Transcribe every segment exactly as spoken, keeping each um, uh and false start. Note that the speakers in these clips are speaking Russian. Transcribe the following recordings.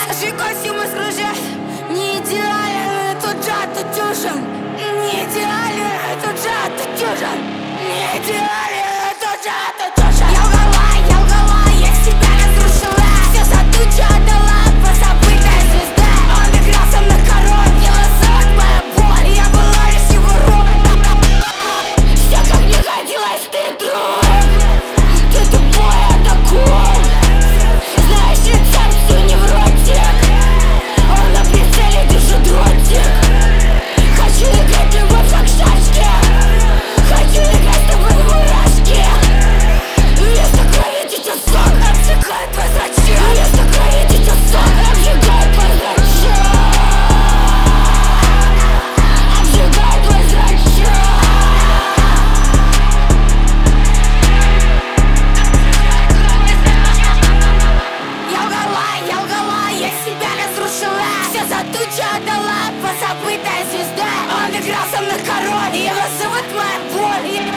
Жигосим мы сражать. Не идеален, тут жад, тут дюжин. Не идеален, тут жад, тут дюжин. Не идеален, тут жад, тут дюжин. Я лгала, я лгала, я себя разрушила. Все за тучу отдала, позабытая звезда. Он игрался на король, его зовут моя боль. Я была лишь его роль. Все как не хотелось, ты друг. Ты тупой, я такой. Знаешь рецепцию, невротик. Он на прицеле, держит дротик. Хочу играть любовь как шашки. Хочу играть с тобой в мурашки. Вместо крови течет сок, обжигает твой зрачок. Вместо крови течет сок, обжигает твой зрачок. Обжигает твой зрачок. Я лгала, я лгала, я себя разрушила. Все за тучу отдала, позабытая звезда. Он игрался на король, его зовут моя боль.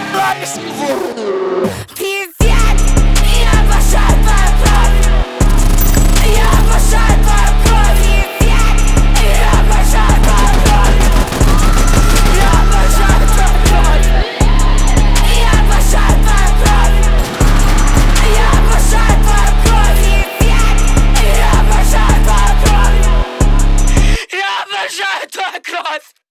Привет, я обожаю твою кровь. Я обожаю твою кровь. Привет, я обожаю твою кровь. Я обожаю твою кровь. Я обожаю твою кровь. Я обожаю твою кровь. Привет, я обожаю твою кровь. Я обожаю твою кровь.